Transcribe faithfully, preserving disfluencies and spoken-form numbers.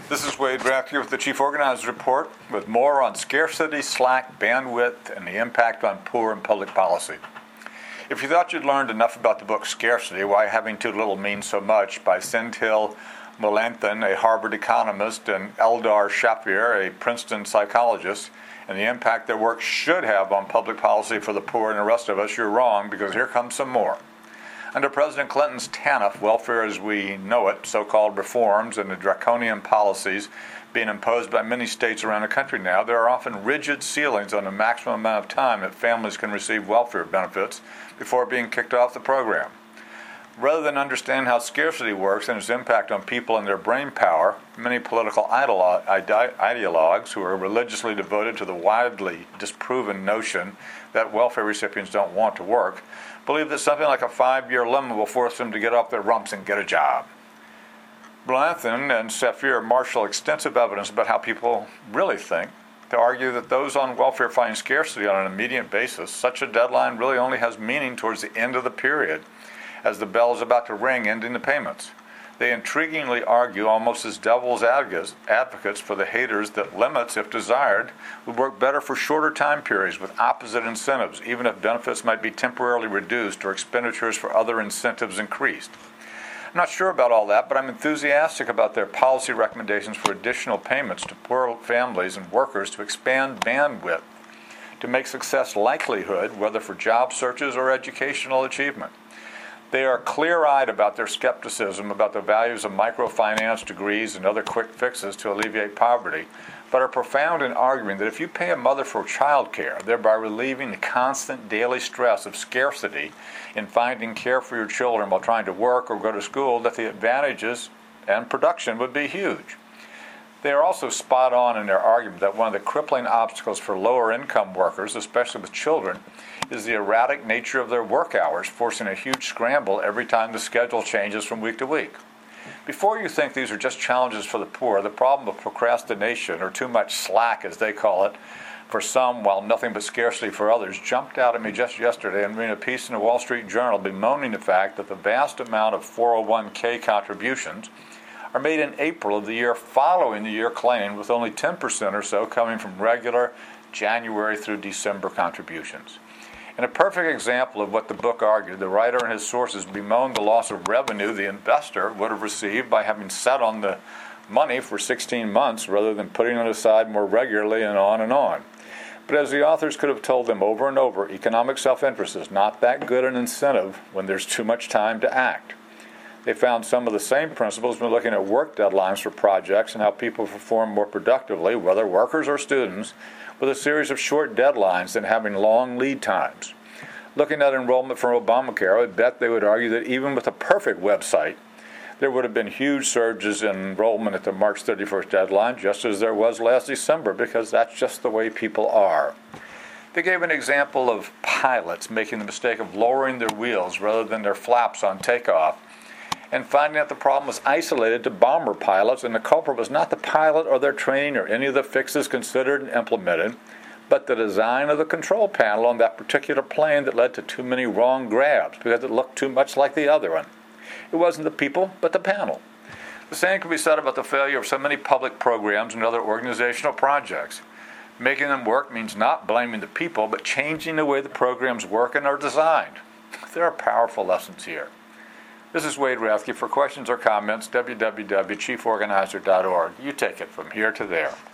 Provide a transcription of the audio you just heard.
This is Wade Rathke with the Chief Organizer's Report with more on scarcity, slack, bandwidth, and the impact on poor and public policy. If you thought you'd learned enough about the book Scarcity, Why Having Too Little Means So Much by Senthil Mullanthan, a Harvard economist, and Eldar Shafir, a Princeton psychologist, and the impact their work should have on public policy for the poor and the rest of us, you're wrong, because here comes some more. Under President Clinton's TANF, welfare as we know it, so-called reforms and the draconian policies being imposed by many states around the country now, there are often rigid ceilings on the maximum amount of time that families can receive welfare benefits before being kicked off the program. Rather than understand how scarcity works and its impact on people and their brain power, many political ideolo- ide- ideologues who are religiously devoted to the widely disproven notion that welfare recipients don't want to work believe that something like a five-year limit will force them to get off their rumps and get a job. Mullanthan and Shafir marshal extensive evidence about how people really think to argue that those on welfare find scarcity on an immediate basis. Such a deadline really only has meaning towards the end of the period, as the bell is about to ring, ending the payments. They intriguingly argue, almost as devil's advocates for the haters, that limits, if desired, would work better for shorter time periods with opposite incentives, even if benefits might be temporarily reduced or expenditures for other incentives increased. I'm not sure about all that, but I'm enthusiastic about their policy recommendations for additional payments to poor families and workers to expand bandwidth, to make success likelihood, whether for job searches or educational achievement. They are clear-eyed about their skepticism about the values of microfinance degrees and other quick fixes to alleviate poverty, but are profound in arguing that if you pay a mother for child care, thereby relieving the constant daily stress of scarcity in finding care for your children while trying to work or go to school, that the advantages and production would be huge. They are also spot on in their argument that one of the crippling obstacles for lower-income workers, especially with children, is the erratic nature of their work hours, forcing a huge scramble every time the schedule changes from week to week. Before you think these are just challenges for the poor, the problem of procrastination, or too much slack as they call it, for some while nothing but scarcity for others, jumped out at me just yesterday in reading a piece in the Wall Street Journal bemoaning the fact that the vast amount of four oh one k contributions are made in April of the year following the year claimed, with only ten percent or so coming from regular January through December contributions. In a perfect example of what the book argued, the writer and his sources bemoaned the loss of revenue the investor would have received by having sat on the money for sixteen months rather than putting it aside more regularly, and on and on. But as the authors could have told them over and over, economic self-interest is not that good an incentive when there's too much time to act. They found some of the same principles when looking at work deadlines for projects and how people perform more productively, whether workers or students, with a series of short deadlines than having long lead times. Looking at enrollment for Obamacare, I bet they would argue that even with a perfect website, there would have been huge surges in enrollment at the March thirty-first deadline, just as there was last December, because that's just the way people are. They gave an example of pilots making the mistake of lowering their wheels rather than their flaps on takeoff, and finding that the problem was isolated to bomber pilots, and the culprit was not the pilot or their training or any of the fixes considered and implemented, but the design of the control panel on that particular plane that led to too many wrong grabs because it looked too much like the other one. It wasn't the people, but the panel. The same can be said about the failure of so many public programs and other organizational projects. Making them work means not blaming the people, but changing the way the programs work and are designed. There are powerful lessons here. This is Wade Rathke. For questions or comments, w w w dot chief organizer dot org. You take it from here to there.